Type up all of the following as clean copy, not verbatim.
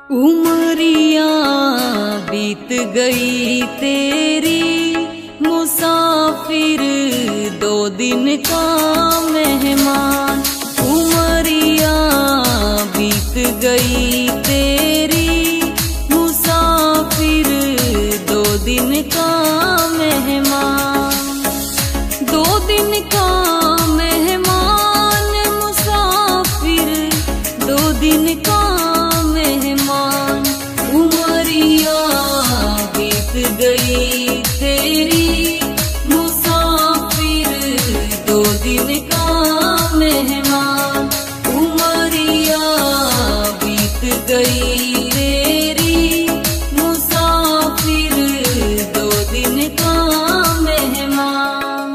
उमरिया बीत गई तेरी, मुसाफिर 2 दिन का मेहमान। उमरिया बीत गई तेरी, मुसाफिर 2 दिन का मेहमान। 2 दिन का मेहमान मुसाफिर, 2 दिन का मेहमान। उमरिया बीत गई तेरी, मुसाफिर 2 दिन का मेहमान। उमरिया बीत गई तेरी, मुसाफिर 2 दिन का मेहमान।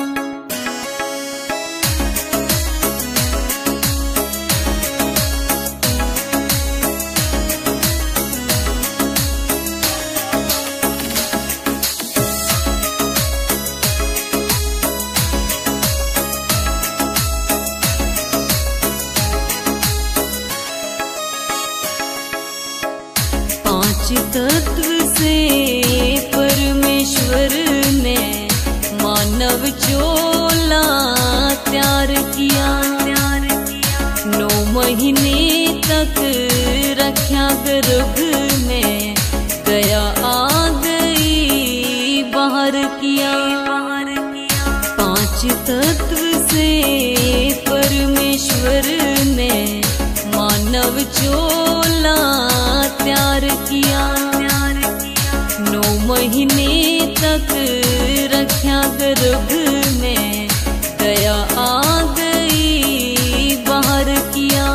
पांच तत्व से परमेश्वर ने मानव चोला तैयार किया। 9 महीने तक रखा गर्भ में, गया आ गई बाहर किया। 5 तत्व से परमेश्वर ने मानव चोला तैयार किया। 9 महीने तक रखा गर्भ में, गया आ गई बाहर किया।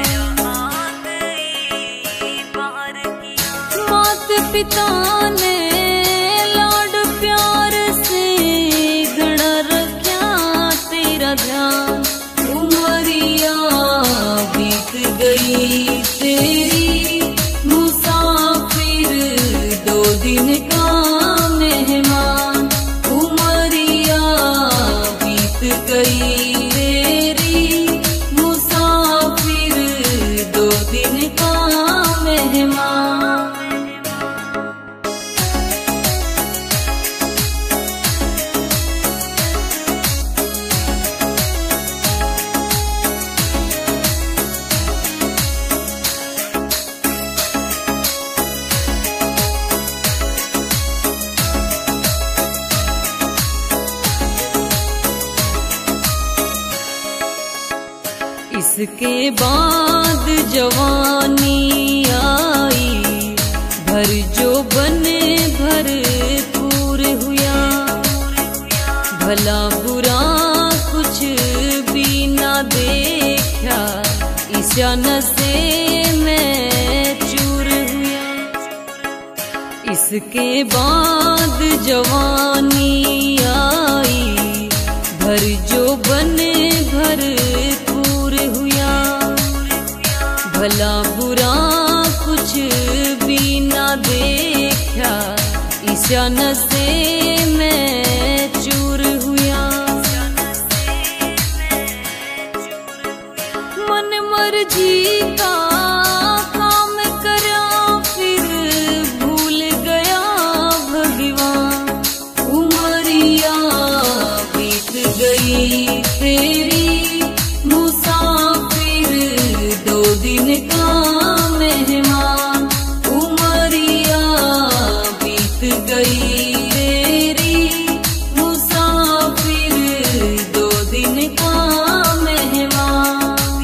माता पिता ने लाड प्यार से घड़ा रखा तेरा ध्यान। उमरिया बीत गई तेरी, मुसाफिर 2 दिन का मेहमान। उमरिया बीत गई तेरी, मुसाफिर 2 दिन का मेहमान। इसके बाद जवानी आई, भर जो बने भरपूर हुआ। भला बुरा कुछ भी ना देखा, ईशान से मैं चूर हुआ। इसके बाद जवानी आई, भर जो बने भरपूर हुआ। भला बुरा कुछ भी ना देखा, ईशान से मैं चूर हुआ। मन मर्जी का काम करा, फिर भूल गया भगवान। उमरिया बीत गई तेरी, मुसाफिर 2 दिन का मेहमान। उमरिया बीत गई तेरी, मुसाफिर 2 दिन का मेहमान।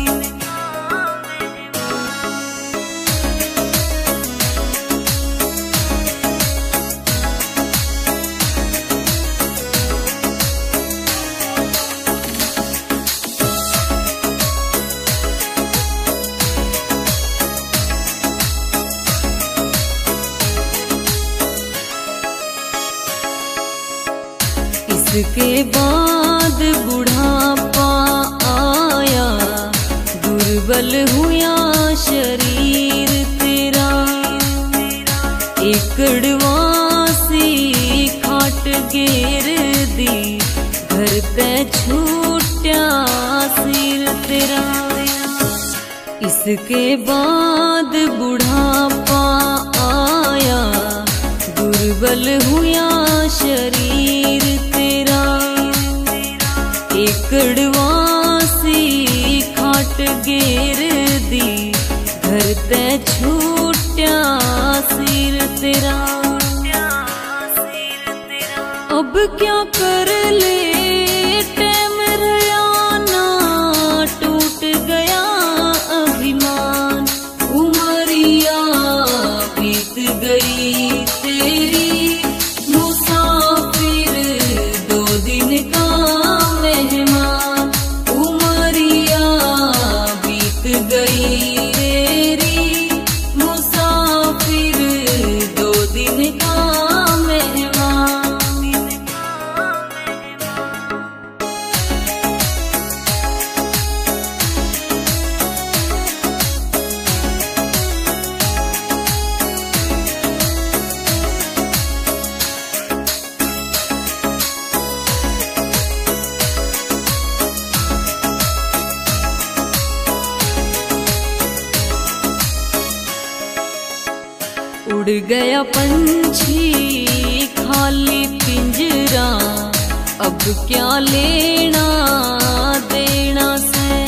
इसके बाद बुढ़ापा आया, दुर्बल हुआ शरीर तेरा। एकड़वासी खाट घेर दी, घर पे छूटा सिर तेरा। इसके बाद बुढ़ापा दुर्बल हुआ शरीर तेरा, एकड़वासी खाट घेर दी, घर ते छूट्या सिर तेरा। अब क्या कर ले टैम रया ना, टूट गया अभिमान, उमरिया बीत गई तेरी, मुसाफिर 2 दिन का मेहमान, उमरिया बीत गई तेरी, मुसाफिर 2 दिन का मेहमान। उड़ गया पंछी खाली पिंजरा, अब क्या लेना देना से,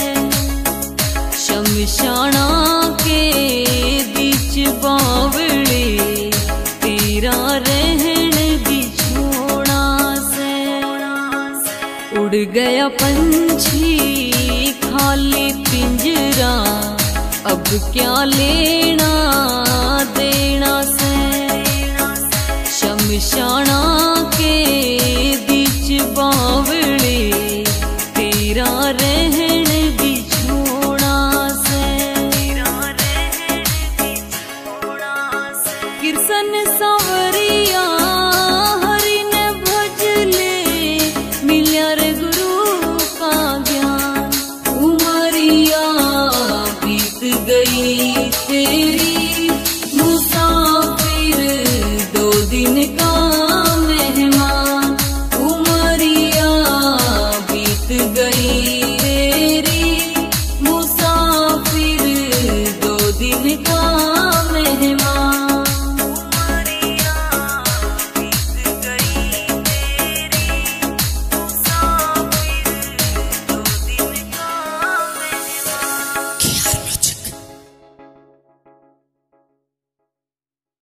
शमशाना के बीच बावड़े, तेरा रहन बिछोना से। उड़ गया पंछी खाली पिंजरा, अब क्या लेना देना से, शमशाना के बीच बावड़े, तेरा रहन बिछोना से। कृष्ण सांवरिया हरि ने भज ले, मिल्या रे गुरु का ज्ञान, उमरिया बीत गई तेरी, मुसाफिर 2 दिन का